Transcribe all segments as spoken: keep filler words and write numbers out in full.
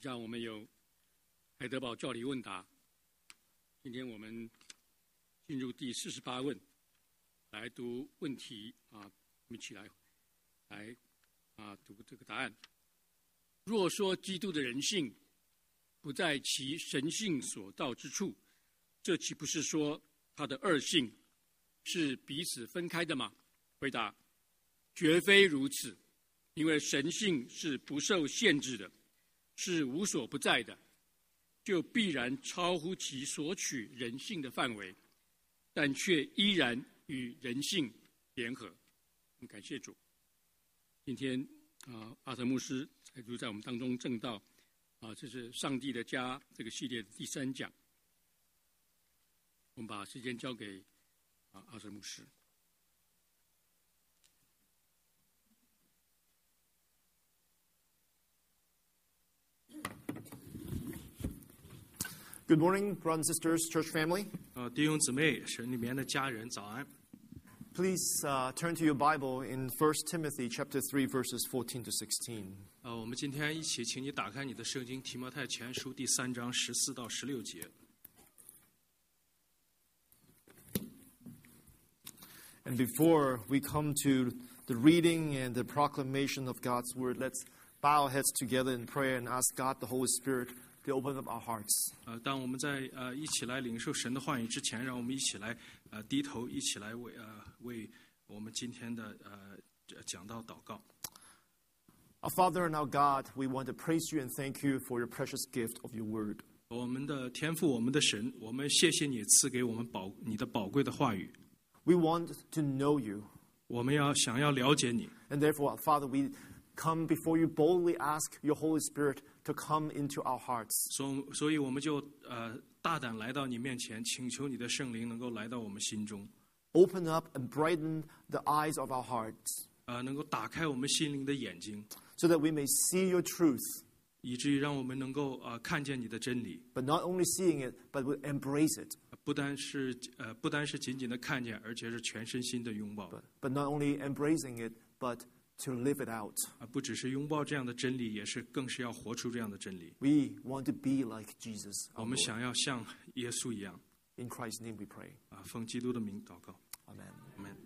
下我们有海德堡教理问答，今天我们进入第四十八问，来读问题啊，我们一起来来啊读这个答案。若说基督的人性不在其神性所到之处，这岂不是说他的二性是彼此分开的吗？回答：绝非如此，因为神性是不受限制的，是无所不在的，就必然超乎其所取人性的范围，但却依然与人性联合。感谢主，今天啊，阿特牧师才就在我们当中证道啊，这是上帝的家这个系列的第三讲。我们把时间交给啊阿特牧师。 Good morning, brothers and sisters, church family. 呃，弟兄姊妹，神里面的家人，早安。 Please uh, turn to your Bible in First Timothy chapter three, verses fourteen to sixteen. 呃，我们今天一起，请你打开你的圣经《提摩太前书》第三章十四到十六节。 And before we come to the reading and the proclamation of God's word, let's bow our heads together in prayer and ask God, the Holy Spirit, to open up our hearts. 呃，当我们在呃一起来领受神的话语之前，让我们一起来呃低头，一起来为呃为我们今天的呃讲道祷告。 Our Father and our God, we want to praise you and thank you for your precious gift of your word. 我们的天父，我们的神，我们谢谢你赐给我们宝你的宝贵的话语。 We want to know you. 我们要想要了解你。 And therefore, Father, we come before you boldly, ask your Holy Spirit to come into our hearts. 所所以我们就呃大胆来到你面前，请求你的圣灵能够来到我们心中， Open up and brighten the eyes of our hearts, 呃能够打开我们心灵的眼睛， so that we may see your truth, 以至于让我们能够呃看见你的真理， but not only seeing it, but we embrace it. 不单是呃不单是仅仅的看见，而且是全身心的拥抱， But, but not only embracing it, but to live it out. 啊不只是拥抱这样的真理，也是更是要活出这样的真理。 We want to be like Jesus, 我 our 们 Lord. 想要像耶稣一样， In Christ's name we pray. 啊奉基督的名祷告， Amen. 阿门。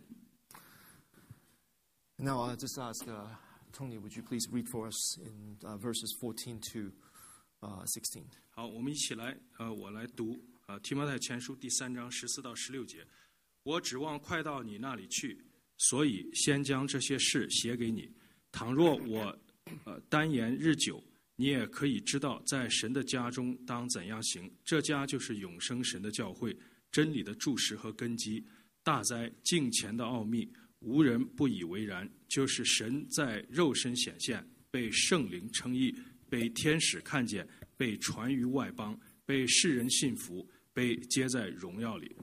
Now, I'll just ask uh, Tony, would you please read for us in uh, verses fourteen to uh, sixteen? 好，我们一起来，呃，我来读，呃，提摩太前书第三章十四到十六节。我指望快到你那里去，所以先将这些事写给你。倘若我，呃，单言日久，你也可以知道，在神的家中当怎样行。这家就是永生神的教会，真理的柱石和根基。大哉敬虔的奥秘，无人不以为然。就是神在肉身显现，被圣灵称义，被天使看见，被传于外邦，被世人信服，被接在荣耀里。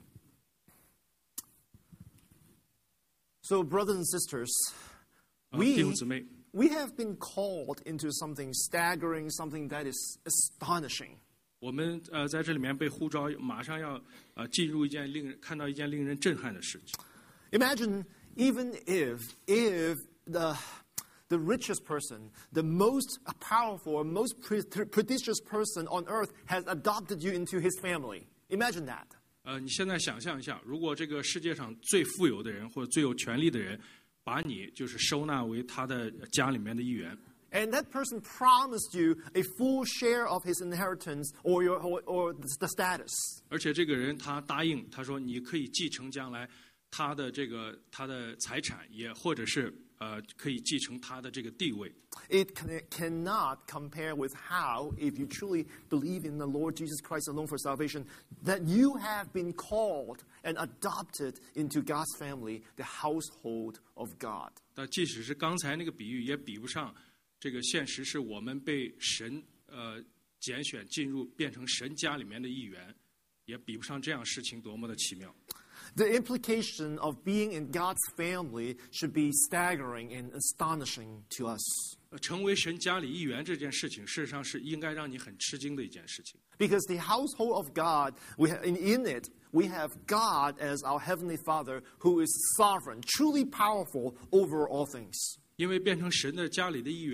So, brothers and sisters, 啊 we, 弟兄姊妹， we have been called into something staggering, something that is astonishing. 我们呃在这里面被呼召，马上要呃进入一件令人看到一件令人震撼的事情。 Imagine even if, if the, the richest person, the most powerful, most prodigious person on earth has adopted you into his family. Imagine that. 呃，你现在想象一下，如果这个世界上最富有的人或者最有权力的人，把你就是收纳为他的家里面的一员， And that person promised you a full share of his inheritance or, your, or, or the status. 而且这个人他答应，他说你可以继承将来他的这个他的财产，也或者是呃可以继承他的这个地位。 It can, cannot compare with how, if you truly believe in the Lord Jesus Christ alone for salvation, that you have been called and adopted into God's family, the household of God. 但即使是刚才那个比喻，也比不上这个现实，是我们被神呃拣选进入，变成神家里面的一员，也比不上这样事情多么的奇妙。 The implication of being in God's family should be staggering and astonishing to us. 呃成为神家里一员这件事情，事实上是应该让你很吃惊的一件事情。 Because the household of God, we have, in, in it, we have God as our Heavenly Father who is sovereign, truly powerful over all things. 因为变成神的家里的一员，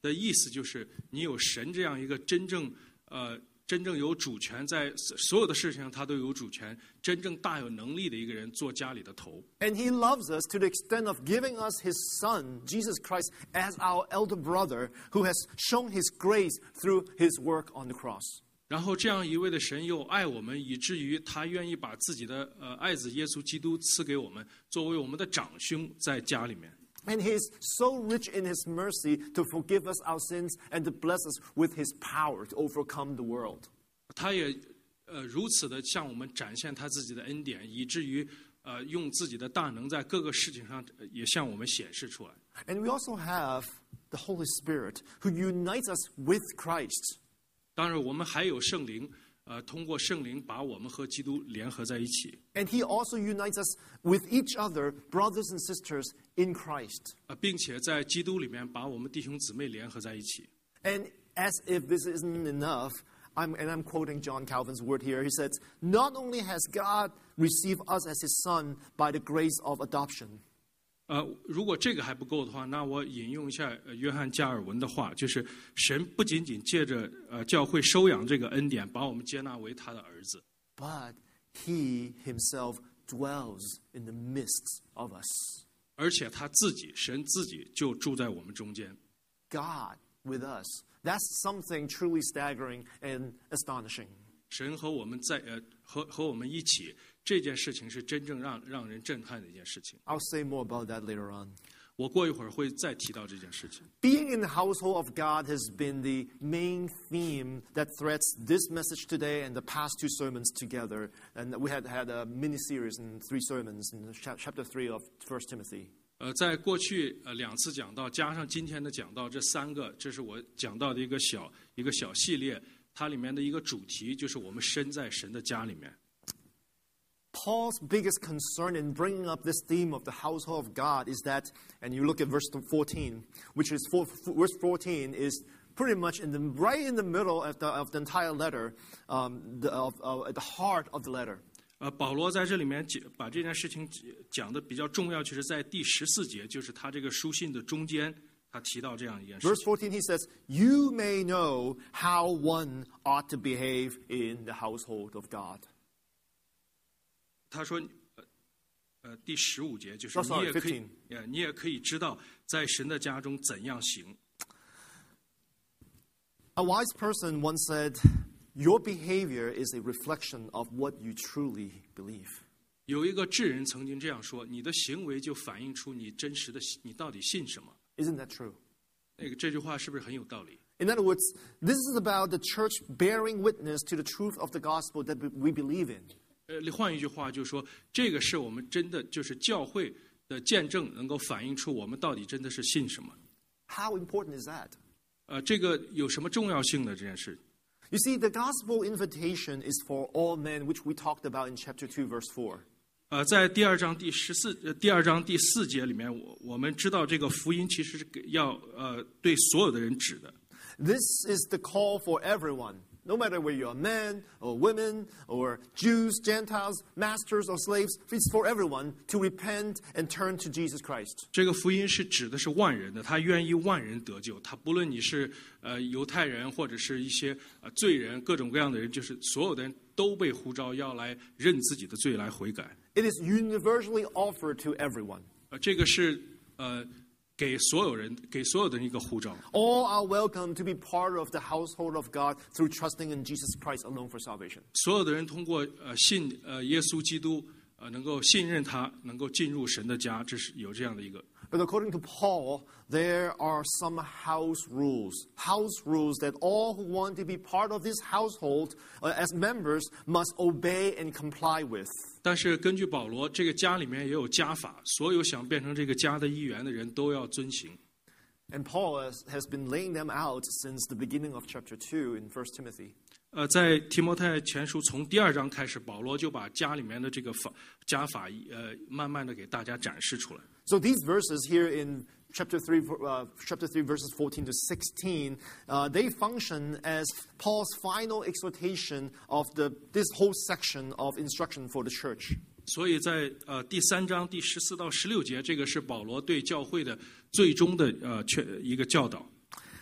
的意思就是你有神这样一个真正呃真正有主权，在所有的事情上他都有主权，真正大有能力的一个人做家里的头。 And he loves us to the extent of giving us his son, Jesus Christ, as our elder brother who has shown his grace through his work on the cross. 然后这样一位的神又爱我们，以至于他愿意把自己的呃爱子耶稣基督赐给我们，作为我们的长兄在家里面。 And he is so rich in his mercy to forgive us our sins and to bless us with his power to overcome the world. 他也呃如此的向我们展现他自己的恩典，以至于呃用自己的大能在各个事情上呃也向我们显示出来。 And we also have the Holy Spirit who unites us with Christ. 当然，我们还有圣灵，呃，通过圣灵把我们和基督联合在一起。 And he also unites us with each other, brothers and sisters in Christ. 呃，并且在基督里面把我们弟兄姊妹联合在一起。 And as if this isn't enough, I'm, and I'm quoting John Calvin's word here, he says, not only has God received us as his son by the grace of adoption, 呃，如果这个还不够的话，那我引用一下呃约翰加尔文的话，就是神不仅仅借着呃教会收养这个恩典，把我们接纳为他的儿子， but he himself dwells in the midst of us. 而且他自己，神自己就住在我们中间。 God with us. That's something truly staggering and astonishing. 神和我们在呃和和我们一起，这件事情是真正让让人震撼的一件事情。 I'll say more about that later on. 我过一会儿会再提到这件事情。 Being in the household of God has been the main theme that threads this message today and the past two sermons together. And we had had a mini series in three sermons in chapter three of First Timothy. 呃，在过去呃两次讲道加上今天的讲道，这三个，这是我讲到的一个小一个小系列，它里面的一个主题就是我们身在神的家里面。 Paul's biggest concern in bringing up this theme of the household of God is that, and you look at verse fourteen, which is four, verse fourteen is pretty much in the right in the middle of the of the entire letter, um, the, of, uh, at the heart of the letter. 呃，保罗在这里面讲把这件事情讲的比较重要，就是在第十四节，就是他这个书信的中间，他提到这样一件事 Verse 情。 fourteen, he says, "You may know how one ought to behave in the household of God." 他说，呃，呃，第十五节就是 Oh, 你 sorry, 也可以 fifteen.， 呃，你也可以知道在神的家中怎样行。 A wise person once said, "Your behavior is a reflection of what you truly believe." 有一个智人曾经这样说：“你的行为就反映出你真实的你到底信什么。 Isn't that true? ” 那个这句话是不是很有道理？ In other words, this is about the church bearing witness to the truth of the gospel that we believe in. 呃，换一句话就是说，这个是我们真的就是教会的见证，能够反映出我们到底真的是信什么。 How important is that? 呃，这个有什么重要性的这件事？ You see, the gospel invitation is for all men, which we talked about in chapter two, verse four. 呃，在第二章第十四呃第二章第四节里面，我我们知道这个福音其实是给要呃对所有的人指的。 This is the call for everyone, no matter whether you're a man or women or Jews, Gentiles, masters or slaves. It's for everyone to repent and turn to Jesus Christ. 这个福音是指的是万人的，他愿意万人得救。他不论你是呃犹太人或者是一些呃罪人，各种各样的人，就是所有的人都被呼召要来认自己的罪来悔改。 It is universally offered to everyone. 呃，这个是呃给所有人给所有的人一个呼召。 All are welcome to be part of the household of God through trusting in Jesus Christ alone for salvation. 所有的人通过呃信呃耶稣基督呃能够信任他，能够进入神的家，这是有这样的一个。 But according to Paul, there are some house rules. House rules that all who want to be part of this household uh, as members must obey and comply with. 但是根据保罗，这个家里面也有家法，所有想变成这个家的一员的人都要遵行。 And Paul has, has been laying them out since the beginning of chapter two in First Timothy. 呃，在提摩太前书从第二章开始，保罗就把家里面的这个法家法呃慢慢的给大家展示出来。 So these verses here in chapter three, uh, chapter three, verses fourteen to sixteen, uh, they function as Paul's final exhortation of the this whole section of instruction for the church. 所以在呃第三章第十四到十六节，这个是保罗对教会的最终的呃确一个教导。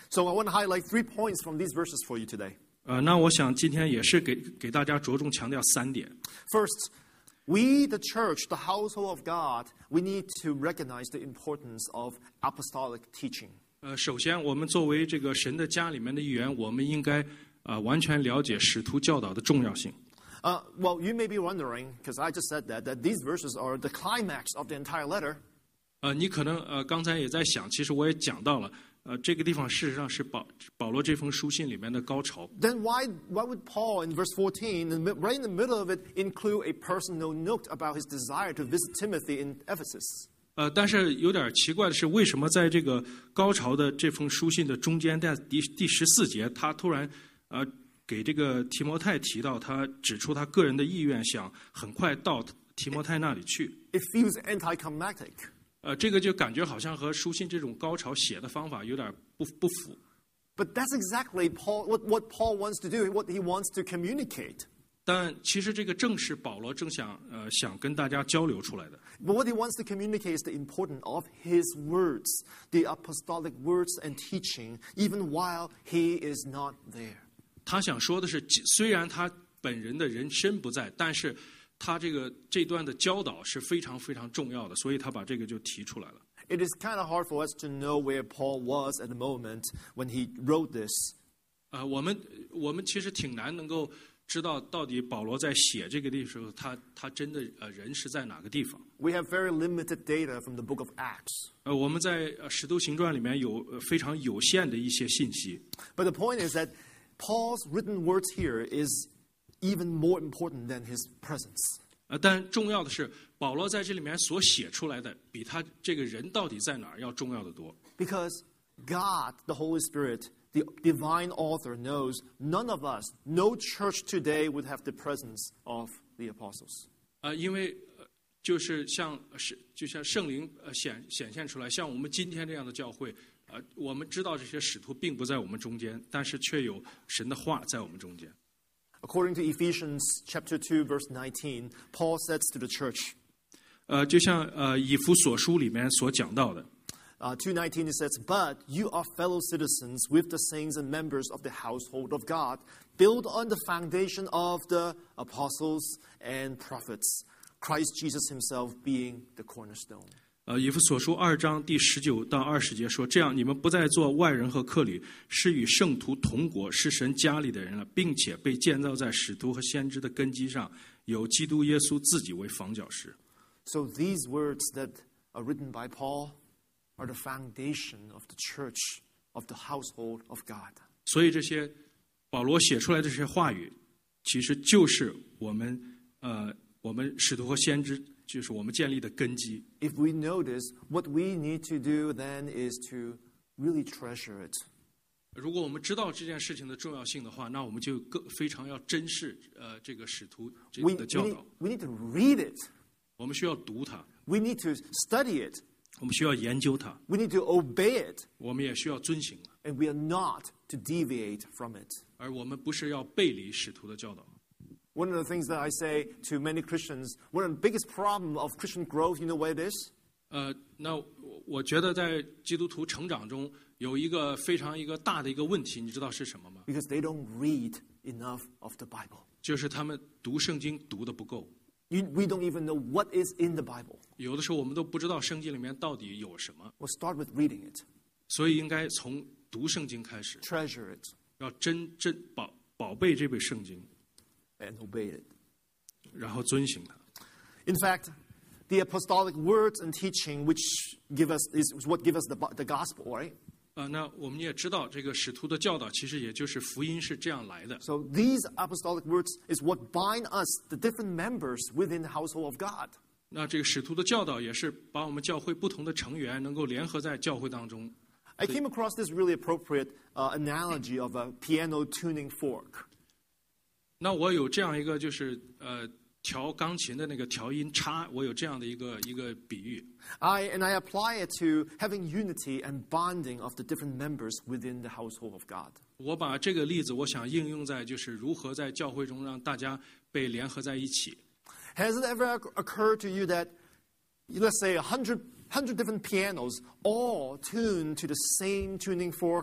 So I want to highlight three points from these verses for you today. 呃，那我想今天也是给给大家着重强调三点。 First, we, the church, the household of God, we need to recognize the importance of apostolic teaching. 呃，首先，我们作为这个神的家里面的一员，我们应该啊、呃、完全了解使徒教导的重要性。 Uh, well, you may be wondering, because I just said that, that these verses are the climax of the entire letter. 呃，你可能呃刚才也在想，其实我也讲到了，呃，这个地方事实上是保保罗这封书信里面的高潮。 Then why, why would Paul in verse fourteen, in the, right in the middle of it, include a personal note about his desire to visit Timothy in Ephesus? 呃，但是有点奇怪的是，为什么在这个高潮的这封书信的中间，在第第十四节，他突然呃给这个提摩太提到，他指出他个人的意愿，想很快到提摩太那里去。 It feels anticlimactic. 呃，这个就感觉好像和书信这种高潮写的方法有点不不符。 But that's exactly Paul, what, what Paul wants to do, what he wants to communicate. 但其实这个正是保罗正想呃想跟大家交流出来的。 But what he wants to communicate is the importance of his words, the apostolic words and teaching, even while he is not there. 他想说的是，虽然他本人的人身不在，但是他这个这段的教导是非常非常重要的，所以他把这个就提出来了。 It is kind of hard for us to know where Paul was at the moment when he wrote this. 呃，我们我们其实挺难能够知道到底保罗在写这个的时候，他他真的呃人是在哪个地方。 We have very limited data from the book of Acts. 呃，我们在《使徒行传》里面有呃非常有限的一些信息。 But the point is that Paul's written words here is even more important than his presence. 呃，但重要的是，保罗在这里面所写出来的，比他这个人到底在哪儿要重要的多。 Because God, the Holy Spirit, the divine author, knows none of us, no church today would have the presence of the apostles. 呃，因为呃就是像是就像圣灵呃显显现出来，像我们今天这样的教会，呃，我们知道这些使徒并不在我们中间，但是却有神的话在我们中间。 According to Ephesians chapter two, verse nineteen, Paul says to the church, 呃，就像呃以弗所书里面所讲到的， uh, two nineteen it says, But you are fellow citizens with the saints and members of the household of God, built on the foundation of the apostles and prophets, Christ Jesus himself being the cornerstone. 呃，以弗所书二章第十九到二十节说：“这样，你们不再做外人和客旅，是与圣徒同国，是神家里的人了，并且被建造在使徒和先知的根基上，有基督耶稣自己为房角石。” So these words that are written by Paul are the foundation of the church, of the household of God. 所以这些保罗写出来的这些话语，其实就是我们呃我们使徒和先知，就是我们建立的根基。 If we know this, what we need to do then is to really treasure it. 如果我们知道这件事情的重要性的话，那我们就更非常要珍视呃这个使徒这 We, 个的 we, 教 need, 导。 we need to read it. 我们需要读它， We need to study it. 我们需要研究它， We need to obey it. 我们也需要遵行它， And we are not to deviate from it. 而我们不是要背离使徒的教导。 One of the things that I say to many Christians, one of the biggest problems of Christian growth, you know what it is? 呃，那我我觉得在基督徒成长中有一个非常一个大的一个问题，你知道是什么吗？ Because they don't read enough of the Bible. 就是他们读圣经读的不够。 You, we don't even know what is in the Bible. 有的时候我们都不知道圣经里面到底有什么， We'll start with reading it, 所以应该从读圣经开始， treasure it, 要真真宝宝贝这本圣经， and obey it. 然后遵行它。 In fact, the apostolic words and teaching, which give us is what give us the, the gospel, right? 呃，那我们也知道，这个使徒的教导其实也就是福音是这样来的。 So these apostolic words is what bind us, the different members within the household of God. 那这个使徒的教导也是把我们教会不同的成员能够联合在教会当中。 I came across this really appropriate uh, analogy of a piano tuning fork. 那我有这样一个就是呃调钢琴的那个调音叉，我有这样的一个一个比喻。 I and I apply it to having unity and bonding of the different members within the household of God. 我把这个例子，我想应用在就是如何在教会中让大家被联合在一起。 Has it ever occurred to you that, let's say, a hundred hundred different pianos all tuned to the same tuning fork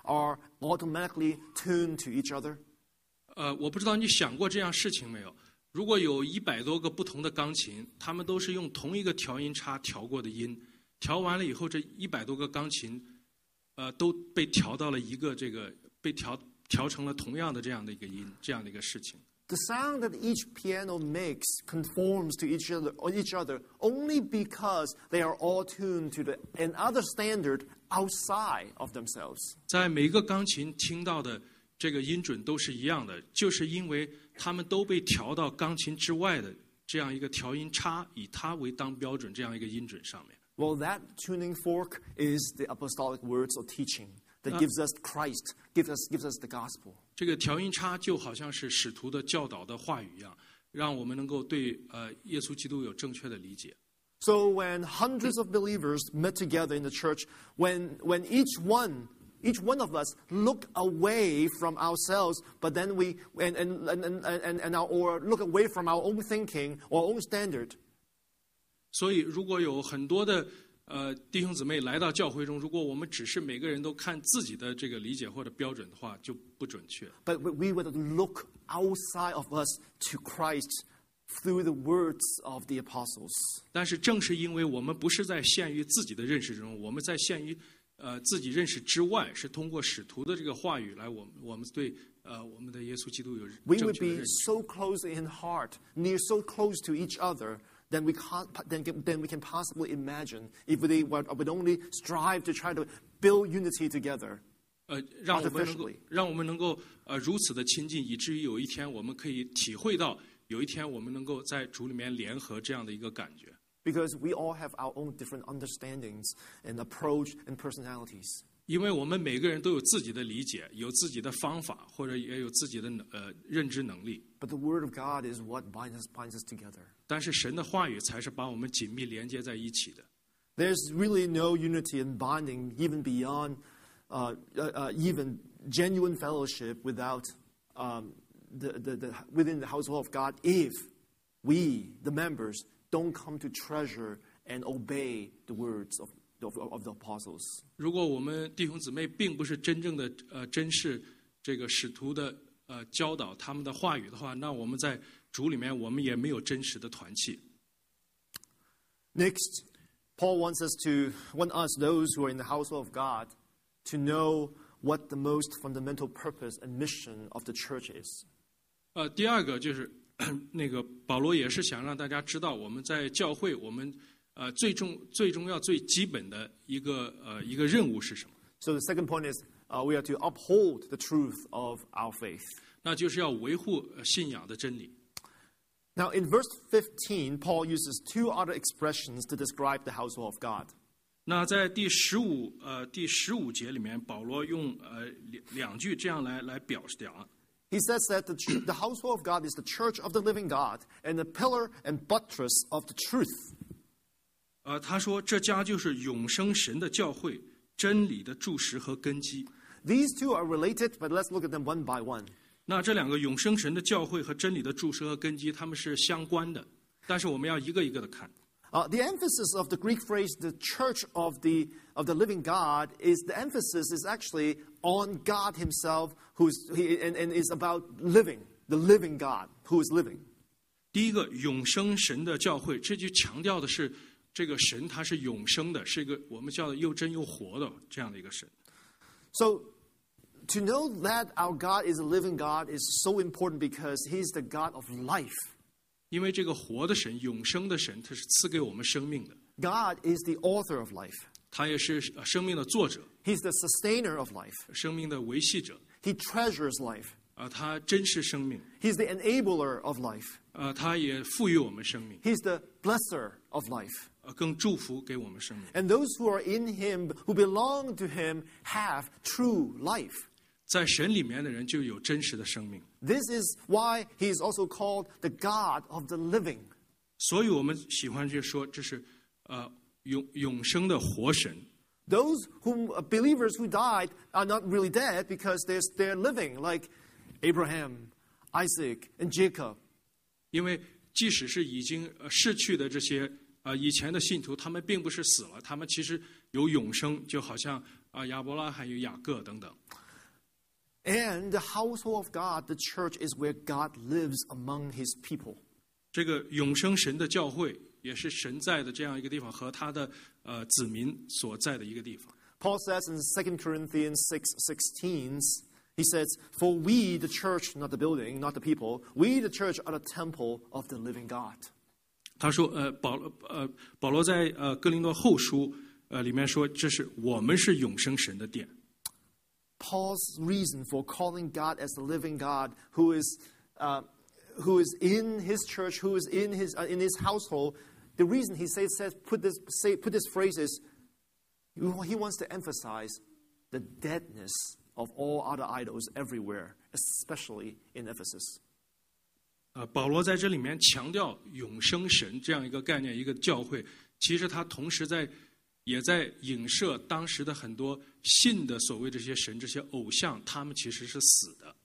are automatically tuned to each other? 呃，我不知道你想过这样事情没有？如果有一百多个不同的钢琴，他们都是用同一个调音叉调过的音，调完了以后，这一百多个钢琴，呃，都被调到了一个这个被调调成了同样的这样的一个音，这样的一个事情。 The sound that each piano makes conforms to each other, or each other only because they are all tuned to the, another standard outside of themselves. 在每一个钢琴听到的这个音准都是一样的，就是因为他们都被调到钢琴之外的这样一个调音叉，以它为当标准这样一个音准上面。 Well, that tuning fork is the apostolic words or teaching that gives us Christ, gives us, gives us the gospel. 这个调音叉就好像是使徒的教导的话语一样，让我们能够对呃耶稣基督有正确的理解。 So when hundreds of believers met together in the church, when when each one each one of us look away from ourselves, but then we and and and and, and, and our, or look away from our own thinking or own standard. 所以，如果有很多的呃弟兄姊妹来到教会中，如果我们只是每个人都看自己的这个理解或者标准的话，就不准确。 But we would look outside of us to Christ through the words of the apostles. 但是，正是因为我们不是在限于自己的认识中，我们在限于呃自己认识之外，是通过使徒的这个话语来，我们我们对呃我们的耶稣基督有 We 正 would 确的 be 认识。 so close in heart, near so close to each other, then we can't, then, then we can possibly imagine if we would, would only strive to try to build unity together. 呃，让我们能够 Artificially. 让我们能够呃如此的亲近，以至于有一天我们可以体会到，有一天我们能够在主里面联合这样的一个感觉。 Because we all have our own different understandings and approach and personalities. 因为我们每个人都有自己的理解，有自己的方法，或者也有自己的呃认知能力。 But the Word of God is what binds us, binds us together. 但是神的话语才是把我们紧密连接在一起的。 There's really no unity and bonding even beyond uh, uh, uh, even genuine fellowship without um, the, the, the, within the household of God if we, the members, don't come to treasure and obey the words of, of, of the apostles. 如果我们弟兄姊妹并不是真正的呃珍视这个使徒的呃教导他们的话语的话，那我们在主里面我们也没有真实的团契。 Next, Paul wants us to want us, those who are in the household of God, to know what the most fundamental purpose and mission of the church is. 呃，第二个就是那个保罗也是想让大家知道，我们在教会我们呃最重最重要最基本的一个呃一个任务是什么？ So the second point is uh, we are to uphold the truth of our faith. 那就是要维护呃信仰的真理。 Now, in verse fifteen, Paul uses two other expressions to describe the household of God. 那在第十五呃第十五节里面，保罗用呃两两句这样来来表示讲。 He says that the, ch- the household of God is the church of the living God and the pillar and buttress of the truth. 呃，他说这家就是永生神的教会，真理的柱石和根基。 These two are related, but let's look at them one by one. 那这两个永生神的教会和真理的柱石和根基，它们是相关的，但是我们要一个一个的看。 Uh, the emphasis of the Greek phrase, the church of the, of the living God, is the emphasis is actually on God himself, who's, he, and, and is about living, the living God, who is living. 第一个永生神的教会，这就强调的是这个神他是永生的，是一个我们叫的又真又活的这样的一个神。 So, to know that our God is a living God is so important because he's the God of life. 因为这个活的神、永生的神，他是赐给我们生命的， God is the author of life. 他也是呃生命的作者， He's the sustainer of life. 生命的维系者。 He treasures life. 啊，他珍视生命， He's the enabler of life. 呃，他也赋予我们生命， He's the blesser of life. 呃，更祝福给我们生命。 And those who are in him, who belong to him, have true life. 在神里面的人就有真实的生命， This is why he is also called the God of the living. 所以我们喜欢就说这是呃永永生的活神。 Those whom uh, believers who died are not really dead because they're, they're living, like Abraham, Isaac, and Jacob. 因为即使是已经呃逝去的这些呃以前的信徒，他们并不是死了，他们其实有永生，就好像啊，亚伯拉还有雅各等等。 And the household of God, the church, is where God lives among his people. 这个永生神的教会也是神在的这样一个地方，和他的呃子民所在的一个地方。 Paul says in Second Corinthians six sixteen, he says, "For we, the church, not the building, not the people, we, the church, are the temple of the living God." 他说，呃，保呃保罗在呃哥林多后书呃里面说，这是我们是永生神的殿。 Paul's reason for calling God as the living God, who is uh, who is in his church, who is in his uh, in his household, the reason he says says put this say put this phrase is he wants to emphasize the deadness of all other idols everywhere, especially in Ephesus. 呃，保罗在这里面强调永生神这样一个概念，一个教会，其实他同时在也在影射当时的很多信的所谓这些神、这些偶像，他们其实是死的。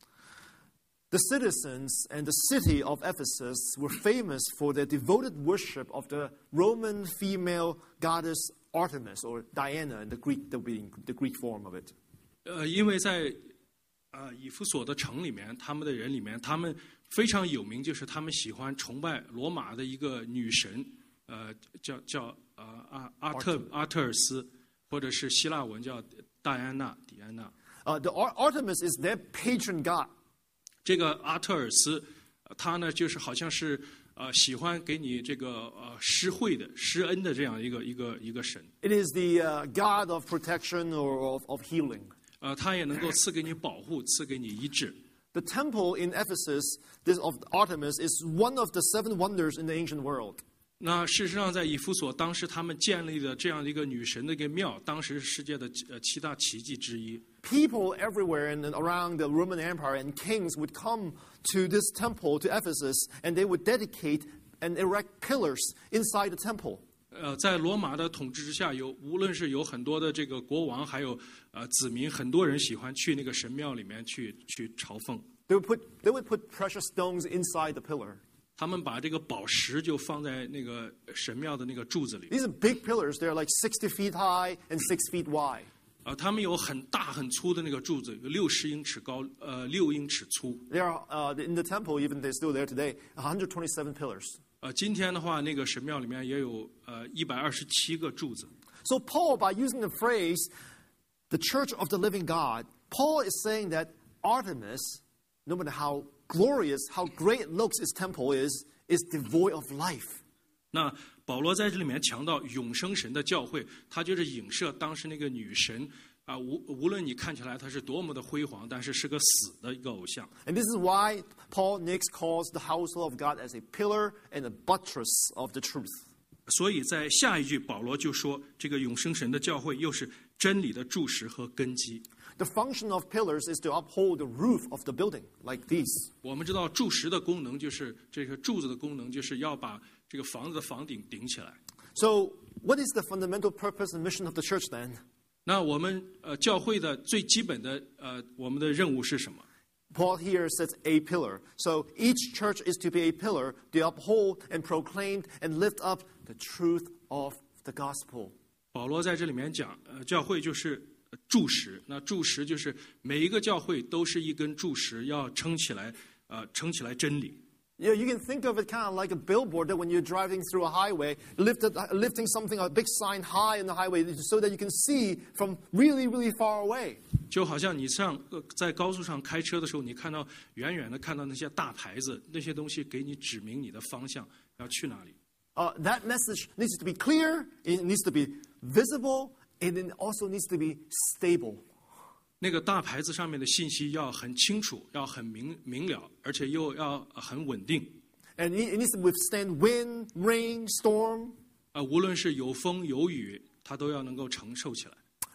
The citizens and the city of Ephesus were famous for their devoted worship of the Roman female goddess Artemis, or Diana in the Greek, the, the Greek form of it. 呃，因为在呃以弗所的城里面，他们的人里面，他们非常有名，就是他们喜欢崇拜罗马的一个女神，呃，叫叫呃阿阿特阿特尔斯，或者是希腊文叫戴安娜、迪安娜。 Uh, the Ar- Artemis is their patron god. 这个阿特尔斯，他呢就是好像是呃喜欢给你这个呃施惠的、施恩的这样一个一个一个神。 It is the uh, god of protection or of, of healing. 呃，他也能够赐给你保护，赐给你医治。 The temple in Ephesus, this of Artemis, is one of the seven wonders in the ancient world. 那事实上，在以弗所，当时他们建立的这样一个女神的一个庙，当时是世界的呃七大奇迹之一。 People everywhere and around the Roman Empire and kings would come to this temple, to Ephesus, and they would dedicate and erect pillars inside the temple. 呃，在罗马的统治之下，有无论是有很多的这个国王，还有呃子民，很多人喜欢去那个神庙里面去去朝奉。 They would put they would put precious stones inside the pillar. 他们把这个宝石就放在那个神庙的那个柱子里。 These are big pillars. They're like sixty feet high and six feet wide. 啊，他们有很大很粗的那个柱子，有六十英尺高，呃，六英尺粗。 There are uh, in the temple, even they're still there today, one hundred twenty-seven pillars. 呃，今天的话，那个神庙里面也有呃一百二十七个柱子。 So Paul, by using the phrase "the Church of the Living God," Paul is saying that Artemis, no matter how glorious, how great it looks its temple is, is devoid of life. 那保罗在这里面强调永生神的教会，他就是影射当时那个女神啊，无无论你看起来她是多么的辉煌，但是是个死的一个偶像。 And this is why Paul next calls the household of God as a pillar and a buttress of the truth. 所以在下一句，保罗就说，这个永生神的教会又是真理的柱石和根基。 The function of pillars is to uphold the roof of the building, like these. 我们知道柱石的功能就是这个柱子的功能，就是要把这个房子的房顶顶起来。 So, what is the fundamental purpose and mission of the church then? 那我们呃教会的最基本的呃我们的任务是什么？ Paul here says a pillar. So each church is to be a pillar to uphold and proclaim and lift up the truth of the gospel. 保罗在这里面讲，呃，教会就是柱石。那柱石就是每一个教会都是一根柱石，要撑起来，呃，撑起来真理。 You know, you can think of it kind of like a billboard that when you're driving through a highway, lifted, lifting something, a big sign high in the highway so that you can see from really, really far away. 就好像你上呃在高速上开车的时候，你看到远远的看到那些大牌子，那些东西给你指明你的方向要去哪里。 Uh, that message needs to be clear, it needs to be visible, and it also needs to be stable. 那个大牌子上面的信息要很清楚，要很明明了，而且又要很稳定。 And it needs to withstand wind, rain, storm. 啊，无论是有风有雨，它都要能够承受起来。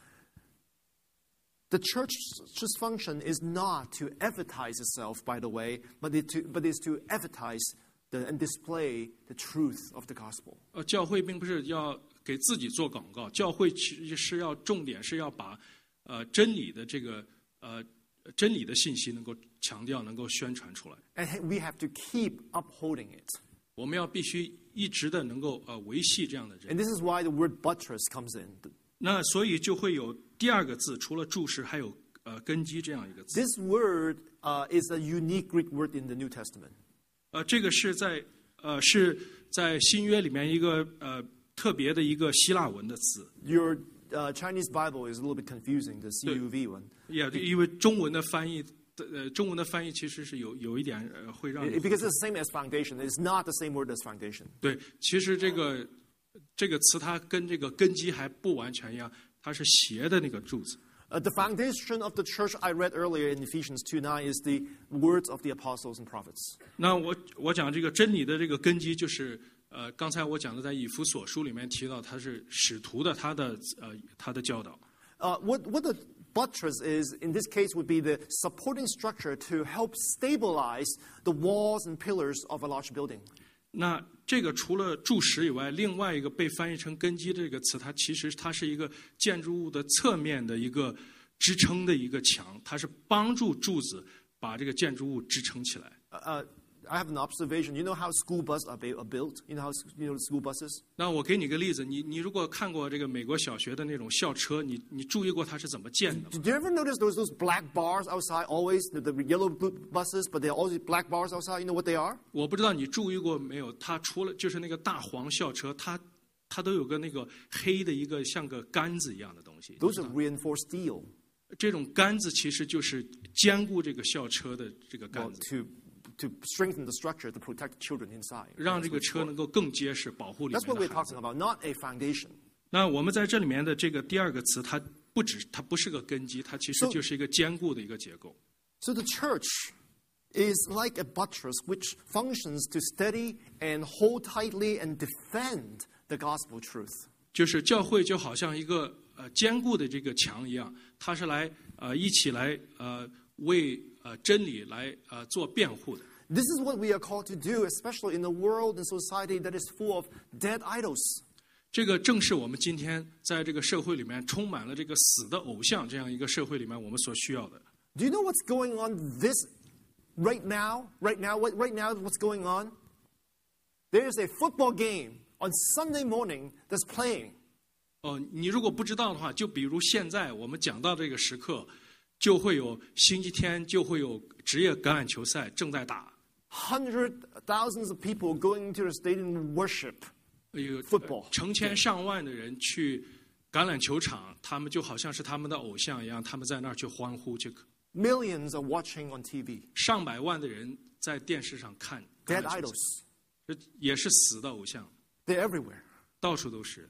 The church's function is not to advertise itself, by the way, but it to, but is to advertise the, and display the truth of the gospel. 呃，教会并不是要给自己做广告，教会其实是要重点是要把呃真理的这个呃真理的信息能够强调，能够宣传出来。 And we have to keep upholding it. 我们要必须一直的能够呃维系这样的人。 And this is why the word buttress comes in. 那所以就会有第二个字，除了柱石，还有呃根基这样一个字。 This word uh, is a unique Greek word in the New Testament. 呃，这个是在呃是在新约里面一个呃特别的一个希腊文的词。 Your uh, Chinese Bible is a little bit confusing, the C U V one. 也、yeah, 因为中文的翻译，呃，中文的翻译其实是有有一点呃会让你 Because it's the same as foundation. It's not the same word as foundation. 对，其实这个这个词它跟这个根基还不完全一样，它是斜的那个柱子。 Uh, the foundation of the church I read earlier in Ephesians two nine is the words of the apostles and prophets. 那我我讲这个真理的这个根基，就是呃，刚才我讲的在以弗所书里面提到，它是使徒的他的呃他的教导。 Uh, what, what the buttress is, in this case, would be the supporting structure to help stabilize the walls and pillars of a large building. 那这个除了柱石以外，另外一个被翻译成根基的这个词，它其实它是一个建筑物的侧面的一个支撑的一个墙，它是帮助柱子把这个建筑物支撑起来。 Uh, I have an observation. You know how school buses are, are built? You know how you know school buses? 那我给你个例子，你你如果看过这个美国小学的那种校车，你你注意过它是怎么建的吗？ Did you ever notice those those black bars outside? Always the, the yellow blue buses, but they're always black bars outside. You know what they are? 我不知道你注意过没有，它除了就是那个大黄校车，它它都有个那个黑的一个像个杆子一样的东西。 Those are reinforced steel. 这种杆子其实就是坚固这个校车的这个 Well, 杆子， to to strengthen the structure to protect children inside. 让这个车能够更结实，保护里 That's 面 what 的 we're 孩子 talking。about, not a foundation. 那我们在这里面的这个第二个词，它不只它不是个根基，它其实 So- 就是一个坚固的一个结构。 So the church is like a buttress which functions to steady and hold tightly and defend the gospel truth. 就是教会就好像一个呃坚固的这个墙一样，它是来呃一起来呃为呃真理来呃做辩护的。 This is what we are called to do, especially in a world and society that is full of dead idols. 这个正是我们今天在这个社会里面充满了这个死的偶像这样一个社会里面我们所需要的。 Do you know what's going on this right now? Right now, what right now what's going on? There is a football game on Sunday morning that's playing. 哦，你如果不知道的话，就比如现在我们讲到这个时刻，就会有星期天就会有职业橄榄球赛正在打。 Hundred thousands of people going to the stadium to worship 有 football. 成千上万的人去橄榄球场，他们就好像是他们的偶像一样，他们在那儿去欢呼去。 Millions are watching on T V. 上百万的人在电视上看橄 Dead 榄球赛 idols. 这也是死的偶像， They're everywhere. 到处都是。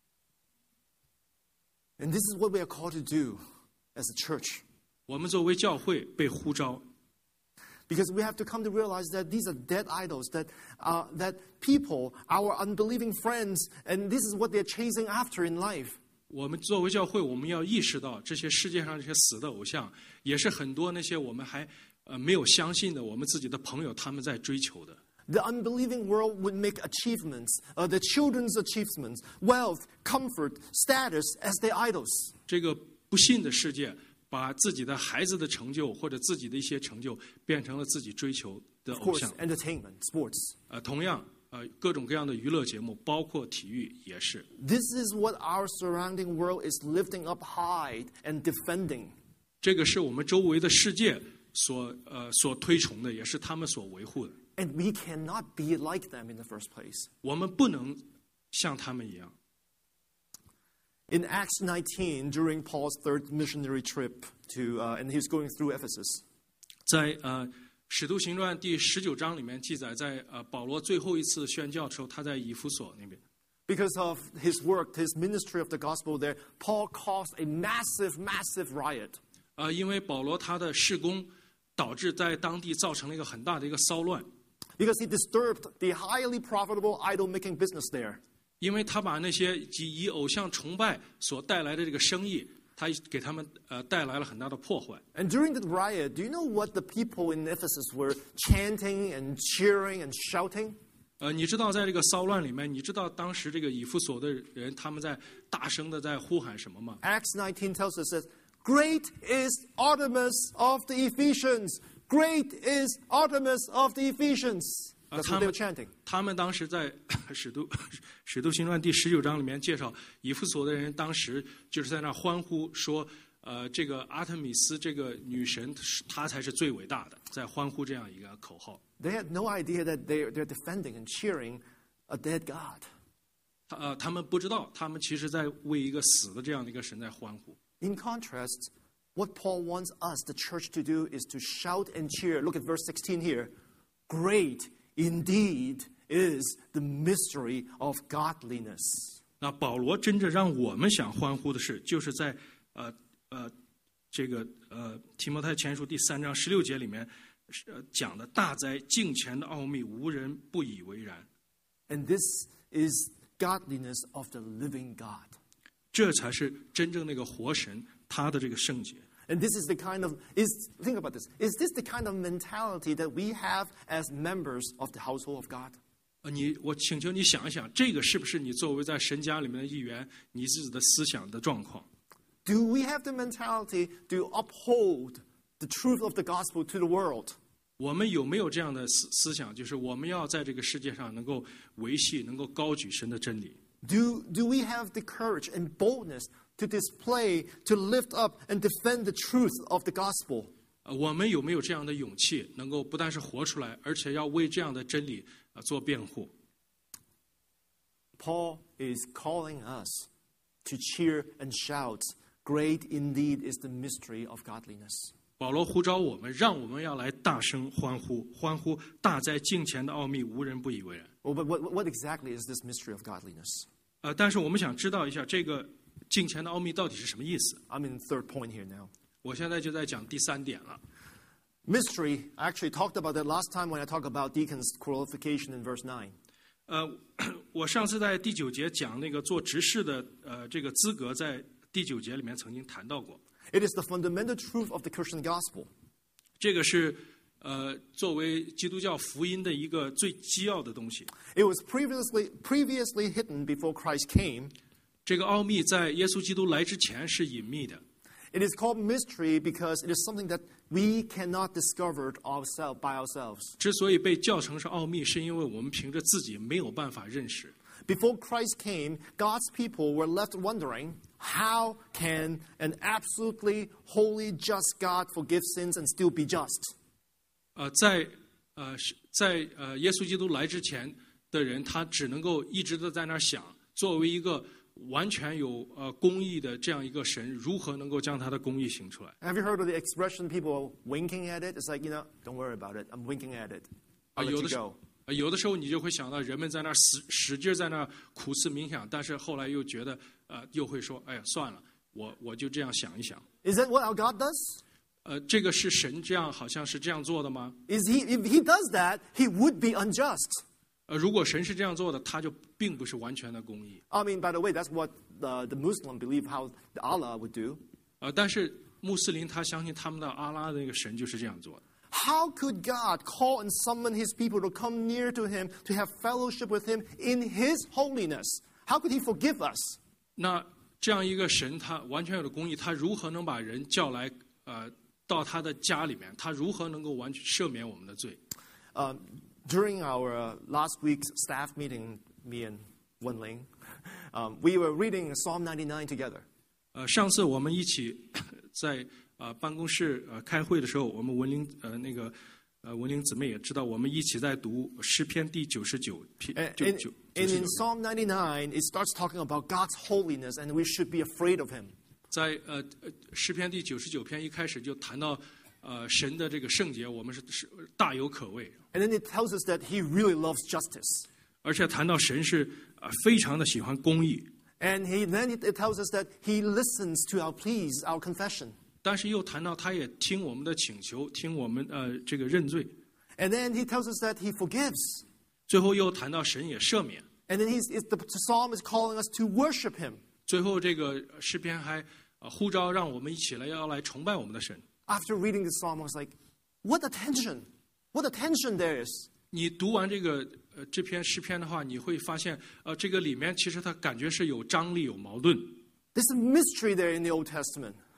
And this is what we are called to do as a church. 我们作为教会被呼召， Because we have to come to realize that these are dead idols, that, uh, that people, our unbelieving friends, and this is what they're chasing after in life. 我们作为教会，我们要意识到这些世界上这些死的偶像，也是很多那些我们还呃没有相信的我们自己的朋友他们在追求的。 The unbelieving world would make achievements, uh, the children's achievements, wealth, comfort, status as their idols. 这个不信的世界，把自己的孩子的成就或者自己的一些成就变成了自己追求的 Of 偶 course, 像。 entertainment, sports. 呃，同样，呃，各种各样的娱乐节目，包括体育也是。 This is what our surrounding world is lifting up high and defending. 这个是我们周围的世界所呃所推崇的，也是他们所维护的。 And we cannot be like them in the first place. 我们不能像他们一样。 In Acts nineteen, during Paul's third missionary trip to, uh, and he was going through Ephesus, 在呃《使徒行传》第十九章里面记载，在呃保罗最后一次宣教的时候，他在以弗所那边。 because of his work, his ministry of the gospel there, Paul caused a massive, massive riot. 呃，因为保罗他的事工导致在当地造成了一个很大的一个骚乱， Because he disturbed the highly profitable idol-making business there. 因为他把那些以以偶像崇拜所带来的这个生意，他给他们呃带来了很大的破坏。 And during the riot, do you know what the people in Ephesus were chanting and cheering and shouting? 呃，你知道在这个骚乱里面，你知道当时这个以弗所的人他们在大声的在呼喊什么吗？ Acts nineteen tells us that great is Artemis of the Ephesians. Great is Artemis of the Ephesians. That's 他 what they 们 were chanting. 他们当时在使徒使徒行传第十九章里面介绍，以弗所的人当时就是在那欢呼说，呃，这个阿特米斯这个女神，她才是最伟大的，在欢呼这样一个口号。 They had no idea that they're, they're defending and cheering a dead God. 他呃，他们不知道，他们其实在为一个死的这样的一个神在欢呼。 In contrast, what Paul wants us, the church, to do is to shout and cheer. Look at verse sixteen here. Great indeed is the mystery of godliness. 那保罗真正让我们想欢呼的是，就是在呃呃这个呃提摩太前书第三章十六节里面，呃讲的大哉敬虔的奥秘，无人不以为然。 And this is godliness of the living God. 这才是真正那个活神他的这个圣洁。 And this is the kind of, is think about this, is this the kind of mentality that we have as members of the household of God? 呃，你我请求你想一想，这个是不是你作为在神家里面的一员，你自己的思想的状况？ Do we have the mentality to uphold the truth of the gospel to the world? 我们有没有这样的思思想，就是我们要在这个世界上能够维系、能够高举神的真理？ Do, do we have the courage and boldness to display, to lift up and defend the truth of the gospel? 呃，我们有没有这样的勇气，能够不但是活出来，而且要为这样的真理呃做辩护？ Paul is calling us to cheer and shout, great indeed is the mystery of godliness. 保罗呼召我们，让我们要来大声欢呼，欢呼大哉敬虔的奥秘，无人不以为然。 Well, but what, what exactly is this mystery of godliness? 呃，但是我们想知道一下，这个敬虔的奥秘到底是什么意思？ I'm in third point here now. 我现在就在讲第三点了。 Mystery, I actually talked about that last time when I talked about deacons' qualification in verse nine. 呃，我上次在第九节讲那个做执事的呃这个资格，在第九节里面曾经谈到过。 It is the fundamental truth of the Christian gospel. 这个是呃作为基督教福音的一个最基要的东西。 It was previously, previously hidden before Christ came. 这个奥秘在耶稣基督来之前是隐秘的。 It is called mystery because it is something that we cannot discover ourselves by ourselves. 之所以被叫成是奥秘，是因为我们凭着自己没有办法认识。 Before Christ came, God's people were left wondering, how can an absolutely holy, just God forgive sins and still be just? 呃，在呃是在呃耶稣基督来之前的人，他只能够一直都在那儿想，作为一个完全有呃公义的这样一个神，如何能够将他的公义行出来？ Have you heard of the expression people are winking at it? It's like, you know, don't worry about it. I'm winking at it. 啊， I'll 有 let 的 you 时候 go. 呃有的时候你就会想到人们在那儿使使劲在那儿苦思冥想，但是后来又觉得呃又会说，哎呀算了，我我就这样想一想。 Is that what our God does? 呃，这个是神这样好像是这样做的吗？ Is he, if he does that, he would be unjust. 呃，如果神是这样做的，他就并不是完全的公义。 I mean, by the way, that's what the, the Muslim believe how Allah would do. 呃，但是穆斯林他相信他们的阿拉的那个神就是这样做的。 How could God call and summon his people to come near to him, to have fellowship with him in his holiness? How could he forgive us? 那这样一个神，他完全有的公义，他如何能把人叫来呃到他的家里面？他如何能够完全赦免我们的罪？ Um, during our uh, last week's staff meeting, me and Wenling, um, we were reading Psalm ninety-nine together. 呃，上次我们一起在呃办公室呃开会的时候，我们文林呃那个呃文林姊妹也知道，我们一起在读诗篇第九十九篇 And, 九 and, 九 and 九十 in 九。 Psalm ninety-nine, it starts talking about God's holiness, and we should be afraid of him. 在呃呃诗篇第九十九篇一开始就谈到呃神的这个圣洁，我们是是大有可畏， And then it tells us that he really loves justice. 而且谈到神是呃非常的喜欢公义， And he, then it, it tells us that he listens to our pleas, our confession. 但是又谈到他也听我们的请求，听我们呃这个认罪， And then he tells us that he forgives. 最后又谈到神也赦免， And then he's, it's, the psalm is calling us to worship him. 最后这个诗篇还呃呼召让我们一起来要来崇拜我们的神。 After reading the psalm, I was like, what a tension. What a tension there is. 你读完这个呃这篇诗篇的话，你会发现呃这个里面其实它感觉是有张力、有矛盾。 There's a mystery there in the Old Testament.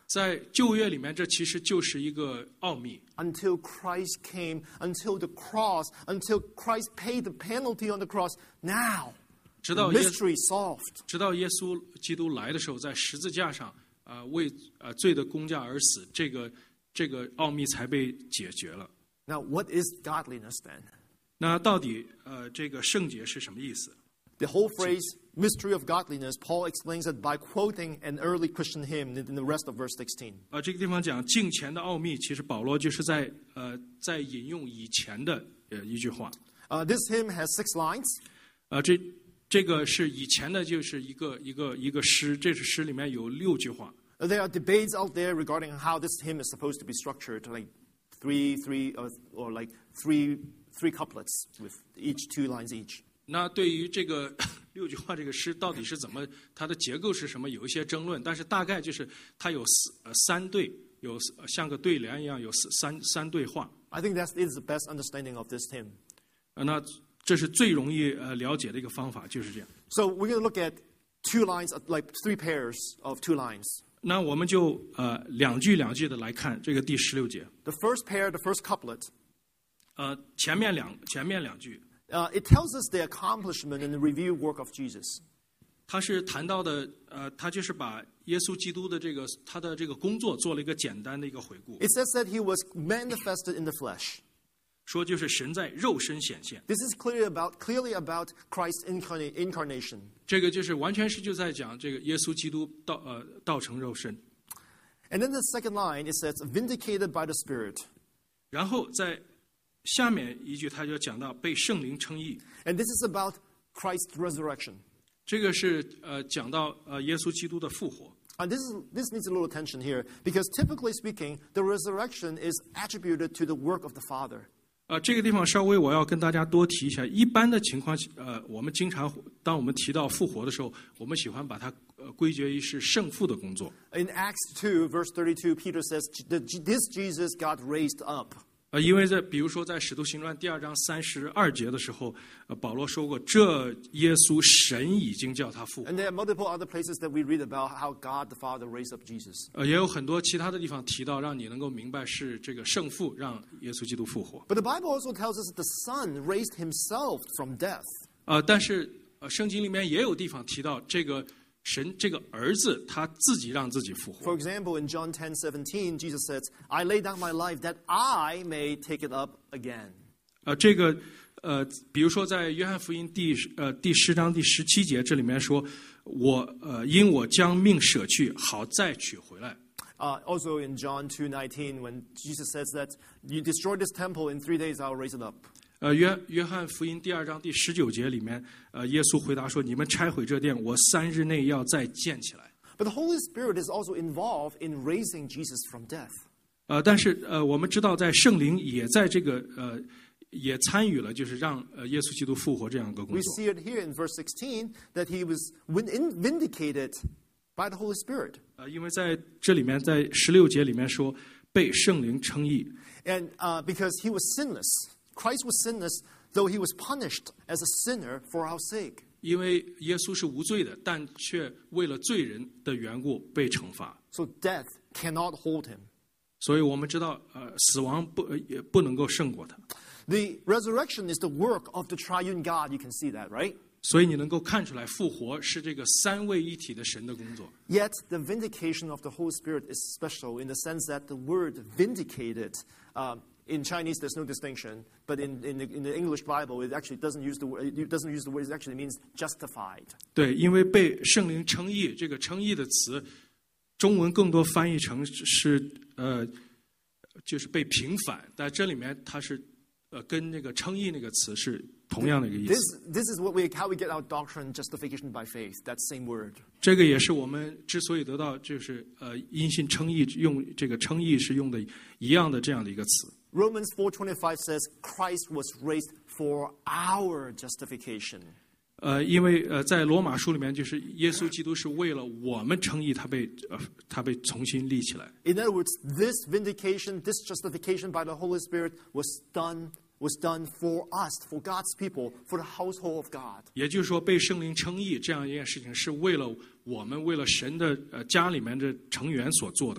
在旧约里面，这其实就是一个奥秘。 Until Christ came, until the cross, until Christ paid the penalty on the cross. Now, 直 the 到耶 mystery solved. 直到耶稣基督来的时候，在十字架上啊、呃、为呃罪的工价而死，这个这个奥秘才被解决了。 Now, what is godliness then? 那到底呃这个圣洁是什么意思？ The whole phrase, mystery of godliness, Paul explains it by quoting an early Christian hymn in the rest of verse sixteen. 啊，这个地方讲敬虔的奥秘，其实保罗就是在呃在引用以前的呃一句话。 Uh, this hymn has six lines. 啊，这这个是以前的，就是一个一个一个诗，这是诗里面有六句话。 Uh, There are debates out there regarding how this hymn is supposed to be structured, like three, three, or, or like three, three couplets with each two lines each. 那对于这个六句话这个诗到底是怎么，它的结构是什么，有一些争论。但是大概就是它有四呃三对，有像个对联一样，有四三三对话。 I think that is the best understanding of this hymn. 呃，那这是最容易呃了解的一个方法，就是这样。 So we're going to look at two lines, like three pairs of two lines. 那我们就呃两句两句的来看这个第十六节。 The first pair, the first couplet, 呃，前面两前面两句， uh, it tells us the accomplishment and the review work of Jesus. 他是谈到的，呃，他就是把耶稣基督的这个他的这个工作做了一个简单的一个回顾， It says that he was manifested in the flesh. 说就是神在肉身显现， This is clearly about, clearly about Christ's incarna- incarnation. 这个就是完全是就在讲这个耶稣基督道呃道成肉身。 And then the second line, it says, vindicated by the Spirit. 然后在下面一句他就讲到被圣灵称义， And this is about Christ's resurrection. 这个是呃讲到呃耶稣基督的复活。 And this, is, this needs a little attention here, because typically speaking, the resurrection is attributed to the work of the Father. 呃，这个地方稍微我要跟大家多提一下。一般的情况，呃，我们经常当我们提到复活的时候，我们喜欢把它呃归结于是圣父的工作。 In Acts two, verse thirty-two, Peter says, this Jesus God raised up. 呃，因为在比如说在《使徒行传》第二章三十二节的时候，呃，保罗说过，这耶稣神已经叫他复活。 And there are multiple other places that we read about how God the Father raised up Jesus. 呃，也有很多其他的地方提到，让你能够明白是这个圣父让耶稣基督复活。 But the Bible also tells us that the Son raised himself from death. 呃，但是呃，圣经里面也有地方提到这个神这个儿子他自己让自己复活。 For example, in John ten seventeen, Jesus says, I lay down my life that I may take it up again. 呃，这个呃，比如说在约翰福音第呃第十章第十七节，这里面说，我呃因我将命舍去，好再取回来。 Uh, also in John two nineteen, when Jesus says that you destroy this temple, in three days I'll raise it up. 呃，约约翰福音第二章第十九节里面，呃，耶稣回答说：“你们拆毁这殿，我三日内要再建起来。” But the Holy Spirit is also involved in raising Jesus from death. 呃，但是呃，我们知道在圣灵也在这个呃也参与了，就是让呃耶稣基督复活这样一个工 We 作。 see it here in verse sixteen that he was win- in- vindicated by the Holy Spirit. 呃，因为在这里面，在十六节里面说被圣灵称义， And uh, because he was sinless, Christ was sinless, though he was punished as a sinner for our sake. 因为耶稣是无罪的，但却为了罪人的缘故被惩罚。 So death cannot hold him. 所以我们知道，呃，死亡不呃也不能够胜过他。 The resurrection is the work of the triune God. You can see that, right? 所以你能够看出来，复活是这个三位一体的神的工作。 Yet the vindication of the Holy Spirit is special in the sense that the word vindicated, um, in Chinese there's no distinction, but in, in, the, in the English Bible it actually doesn't use the word, it doesn't use the word, it actually means justified. 对，因为被圣灵称义，这个称义的词，中文更多翻译成是呃，就是被平反，但这里面它是呃跟那个称义那个词是同样的一个意 This, 思。 this is what we, how we get our doctrine, justification by faith, that same word. 这个也是我们之所以得到，就是呃因信称义，用这个称义是用的一样的这样的一个词。 Romans four twenty-five says Christ was raised for our justification. 呃，因为呃，在罗马书里面，就是耶稣基督是为了我们称义，他被呃他被重新立起来。 In other words, this vindication, this justification by the Holy Spirit was done, was done for us, for God's people, for the household of God. 也就是说，被圣灵称义这样一件事情，是为了我们，为了神的呃家里面的成员所做的。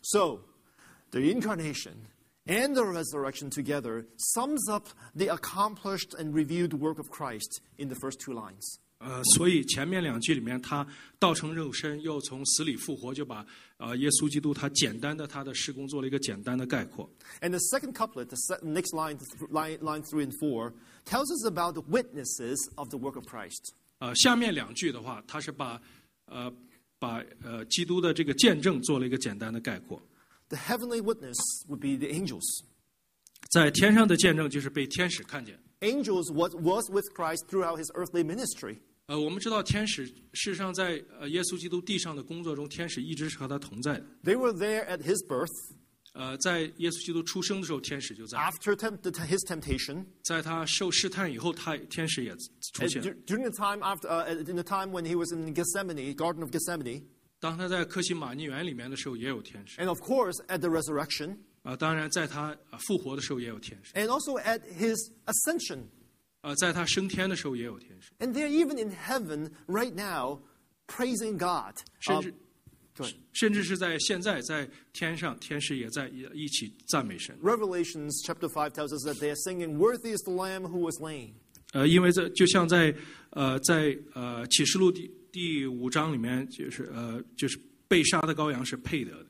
So, the incarnation and the resurrection together sums up the accomplished and revealed work of Christ in the first two lines. 呃，所以前面两句里面，他道成肉身，又从死里复活，就把呃耶稣基督他简单的他的事工做了一个简单的概括。 And the second couplet, the next line, line, line three and four, tells us about the witnesses of the work of Christ. 呃，下面两句的话，他是把呃把呃基督的这个见证做了一个简单的概括。 The heavenly witness would be the angels. 在天上的见证就是被天使看见。 Angels was, was with Christ throughout his earthly ministry. 呃，我们知道天使事实上在呃耶稣基督地上的工作中，天使一直是和他同在的。 They were there at his birth. 呃，在耶稣基督出生的时候，天使就在。 After tempt, his temptation. 在他受试探以后，他天使也出现。 During the time after, uh, in the time when he was in Gethsemane, Garden of Gethsemane. 当他在客西马尼园里面的时候，也有天使。 And of course, at the resurrection. 啊、呃，当然，在他复活的时候也有天使。 And also at his ascension. 呃，在他升天的时候也有天使。 And they're even in heaven right now, praising God. 甚至， um, 甚至是在现在在天上，天使也在一起赞美神。 Revelations chapter five tells us that they are singing, "Worthy is the Lamb who was slain." 呃，因为这就像在呃在呃启示录第第五章里面，就是呃就是被杀的羔羊是配得的。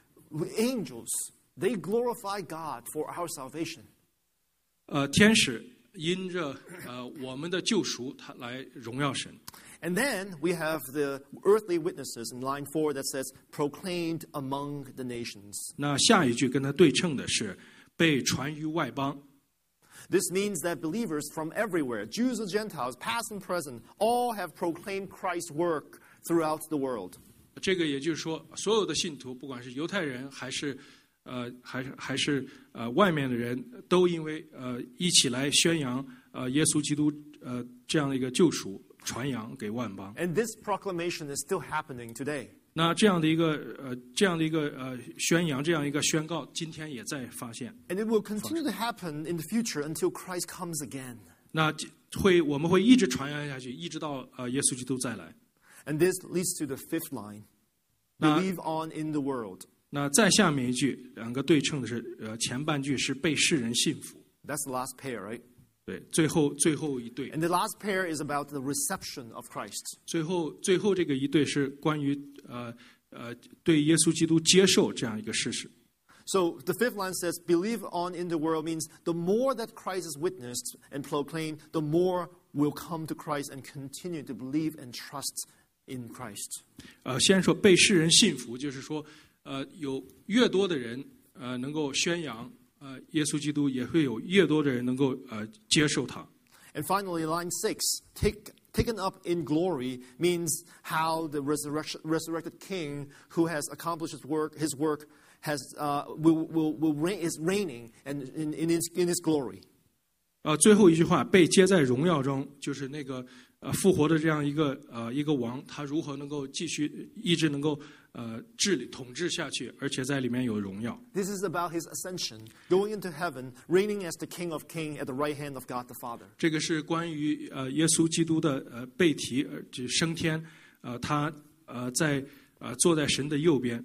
Angels, they glorify God for our salvation. 呃，天使。因着呃我们的救赎，他来荣耀神。 And then we have the earthly witnesses in line four that says, "Proclaimed among the nations." 那下一句跟他对称的是被传于外邦。 This means that believers from everywhere, Jews and Gentiles, past and present, all have proclaimed Christ's work throughout the world. 这个也就是说，所有的信徒，不管是犹太人还是呃，还是还是呃，外面的人都因为呃一起来宣扬呃耶稣基督呃这样的一个救赎，传扬给万邦。 And this proclamation is still happening today. 那这样的一个呃这样的一个呃宣扬，这样一个宣告，今天也在发现。 And it will continue to happen in the future until Christ comes again. 那会我们会一直传扬下去，一直到呃耶稣基督再来。 And this leads to the fifth line. Believe on in the world. 那再下面一句，两个对称的是，呃，前半句是被世人信服。 That's the last pair, right? 对，最后最后一对。 And the last pair is about the reception of Christ. 最后最后这个一对是关于呃呃对耶稣基督接受这样一个事实。 So the fifth line says, "Believe on in the world" means the more that Christ is witnessed and proclaimed, the more will come to Christ and continue to believe and trust in Christ. 呃，先说被世人信服，就是说。呃，有越多的人呃能够宣扬呃耶稣基督，也会有越多的人能够呃接受他。 And finally, line six, take, taken up in glory means how the resurrection, resurrected King who has accomplished his work, his work has uh, will will will reign, is reigning and in in his in his glory. 呃，最后一句话，被接在荣耀中，就是那个呃复活的这样一个呃一个王，他如何能够继续一直能够。呃，治理统治下去，而且在里面有荣耀。 This is about his ascension, going into heaven, reigning as the King of Kings at the right hand of God the Father. 这个是关于呃耶稣基督的呃被提呃就升天，呃他呃在呃坐在神的右边。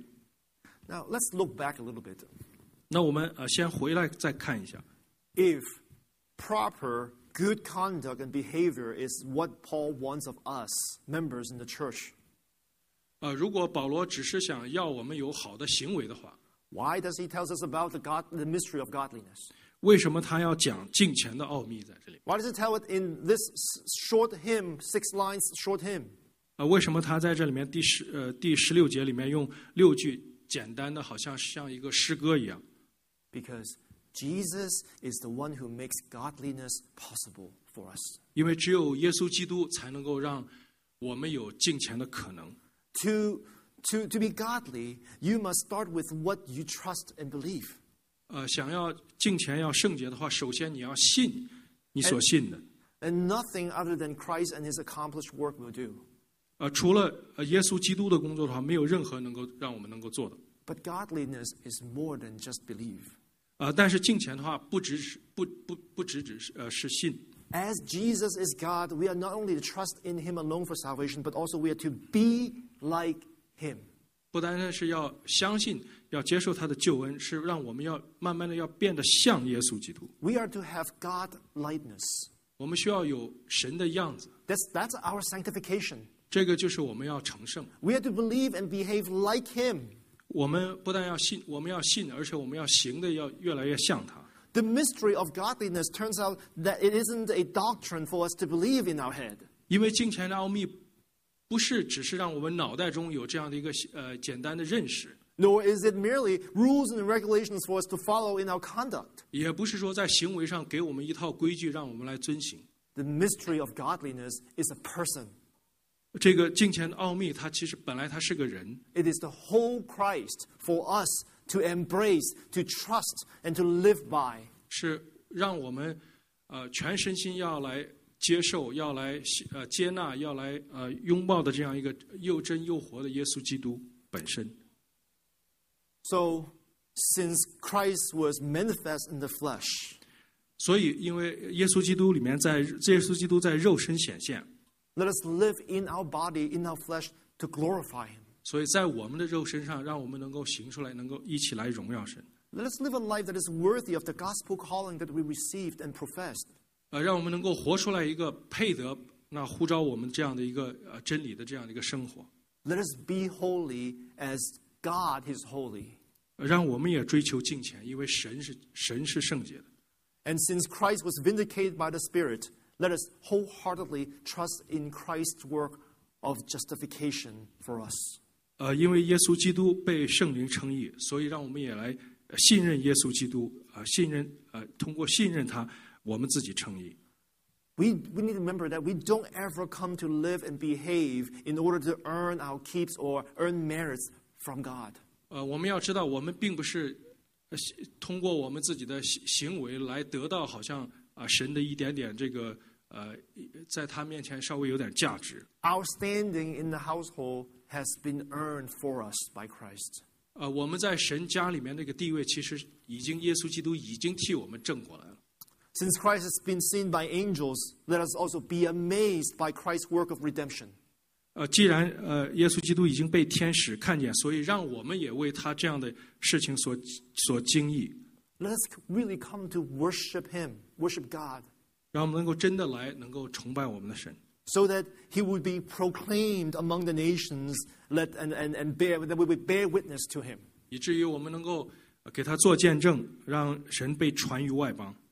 Now let's look back a little bit. 那我们呃先回来再看一下。 If proper good conduct and behavior is what Paul wants of us, members in the church. 呃，如果保罗只是想要我们有好的行为的话 ，Why does he tell us about the God, the mystery of godliness? 为什么他要讲敬虔的奥秘在这里？ Why does he tell it in this short hymn, six lines short hymn? 呃，为什么他在这里面第十呃第十六节里面用六句简单的，好像像一个诗歌一样？ Because Jesus is the one who makes godliness possible for us. 因为只有耶稣基督才能够让我们有敬虔的可能。 To, to, to be godly, you must start with what you trust and believe. 呃，想要敬虔、要圣洁的话，首先你要信你所信的。 And nothing other than Christ and His accomplished work will do. 呃，除了呃耶稣基督的工作的话，没有任何能够让我们能够做的。 But godliness is more than just believe. 呃，但是敬虔的话，不只是不不不只只是呃是信。 As Jesus is God, we are not only to trust in Him alone for salvation, but also we are to be like Him. 不单单是要相信，要接受他的救恩，是让我们要慢慢的要变得像耶稣基督。 We are to have God likeness. 我们需要有神的样子， That's, that's our sanctification. 这个就是我们要成圣。 We have to believe and behave like Him. 我们不但要信，我们要信，而且我们要行的要越来越像他。 The mystery of godliness turns out that it isn't a doctrine for us to believe in our head. 因为敬虔的奥秘不是只是让我们脑袋中有这样的一个呃简单的认识， Nor is it merely rules and regulations for us to follow in our conduct. 也不是说在行为上给我们一套规矩让我们来遵行。 The mystery of godliness is a person. 这个敬虔的奥秘，它其实本来它是个人， It is the whole Christ for us to embrace, to trust, and to live by. 是让我们呃全身心要来接受，要来呃接纳，要来呃拥抱的这样一个又真又活的耶稣基督本身。 So, since Christ was manifest in the flesh, 所以，因为耶稣基督里面在耶稣基督在肉身显现， let us live in our body, in our flesh, to glorify Him. 所以在我们的肉身上，让我们能够行出来，能够一起来荣耀神。 Let us live a life that is worthy of the gospel calling that we received and professed. 呃，让我们能够活出来一个配得那呼召我们这样的一个呃真理的这样的一个生活。 Let us be holy as God is holy. 呃让我们也追求敬虔，因为神是神是圣洁的。 And since Christ was vindicated by the Spirit, let us wholeheartedly trust in Christ's work of justification for us. 呃，因为耶稣基督被圣灵称义，所以让我们也来呃信任耶稣基督啊、呃，信任呃，通过信任他，我们自己称义。 We, we need to remember that we don't ever come to live and behave in order to earn our keeps or earn merits from God. 呃，我们要知道，我们并不是呃通过我们自己的行行为来得到好像啊、呃、神的一点点这个呃，在他面前稍微有点价值。 Our standing in the household has been earned for us by Christ. 呃，我们在神家里面那个地位，其实已经耶稣基督已经替我们挣过来了。 Since Christ has been seen by angels, let us also be amazed by Christ's work of redemption. 呃，既然呃耶稣基督已经被天使看见，所以让我们也为他这样的事情所所惊异。 Let us really come to worship Him, worship God, 让我们能够真的来能够崇拜我们的神， so that He would be proclaimed among the nations, let and, and, and bear that we would bear witness to Him. 以至于我们能够呃给他做见证，让神被传于外邦。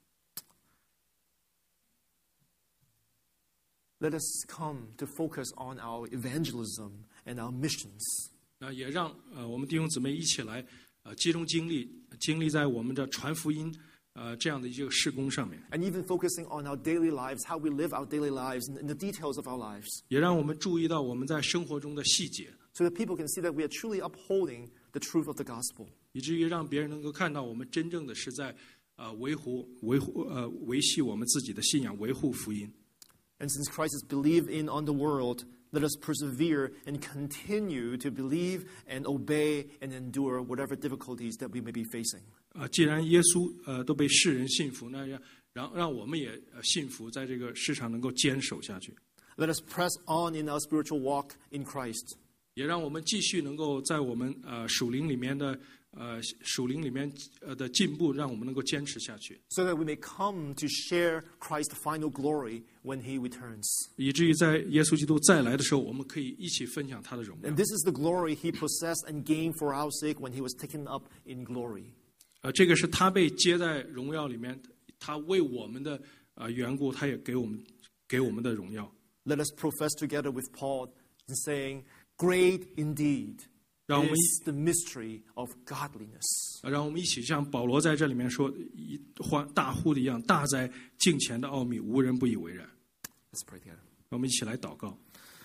Let us come to focus on our evangelism and our missions. 那也让呃我们弟兄姊妹一起来呃集中精力，精力在我们的传福音呃这样的一个事工上面， And even focusing on our daily lives, how we live our daily lives, and the details of our lives, 也让我们注意到我们在生活中的细节， so that people can see that we are truly upholding the truth of the gospel. 以至于让别人能够看到我们真正的是在呃维护维护呃维系我们自己的信仰，维护福音。 And since Christ is believed in on the world, let us persevere and continue to believe and obey and endure whatever difficulties that we may be facing. 啊，既然耶稣呃都被世人信服，那让让让我们也呃信服，在这个世上能够坚守下去， Let us press on in our spiritual walk in Christ. 也让我们继续能够在我们呃属灵里面的呃属灵里面呃的进步，让我们能够坚持下去， So that we may come to share Christ's final glory when He returns. 以至于在耶稣基督再来的时候，我们可以一起分享他的荣耀。 And this is the glory He possessed and gained for our sake when He was taken up in glory. 呃，这个是他被接在荣耀里面，他为我们的呃缘故，他也给我们给我们的荣耀。 Let us profess together with Paul in saying, Great indeed 让我们 is the mystery of godliness. 呃让我们一起像保罗在这里面说一欢大呼的一样，大在敬虔的奥秘，无人不以为然。 Let's pray together. 让我们一起来祷告。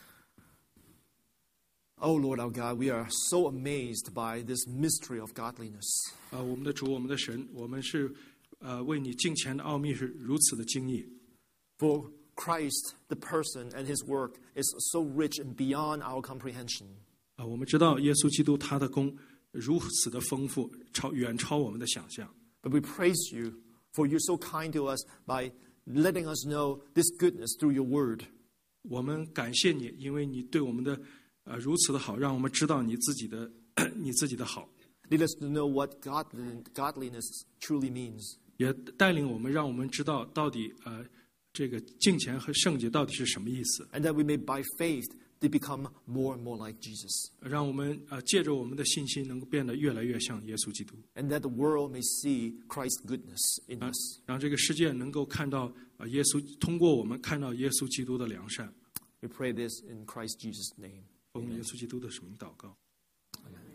Oh Lord our God, we are so amazed by this mystery of godliness. 呃，我们的主，我们的神，我们是呃为你敬虔的奥秘是如此的惊异。 For Christ, the person and His work is so rich and beyond our comprehension. 啊、我们知道耶稣基督他的功如此的丰富，超远超我们的想象。 But we praise You, for You're so kind to us by letting us know this goodness through Your word. 我们感谢你，因为你对我们的呃如此的好，让我们知道你自己的你自己的好， Lead us to know what God, godliness truly means. 也带领我们，让我们知道到底呃这个敬虔和圣洁到底是什么意思， And that we may by faith to become more and more like Jesus. 让我们呃借着我们的信心能够变得越来越像耶稣基督， And that the world may see Christ's goodness in us. 让这个世界能够看到啊耶稣，通过我们看到耶稣基督的良善。 We pray this in Christ Jesus' name. 奉耶稣基督的圣名祷告。 Amen.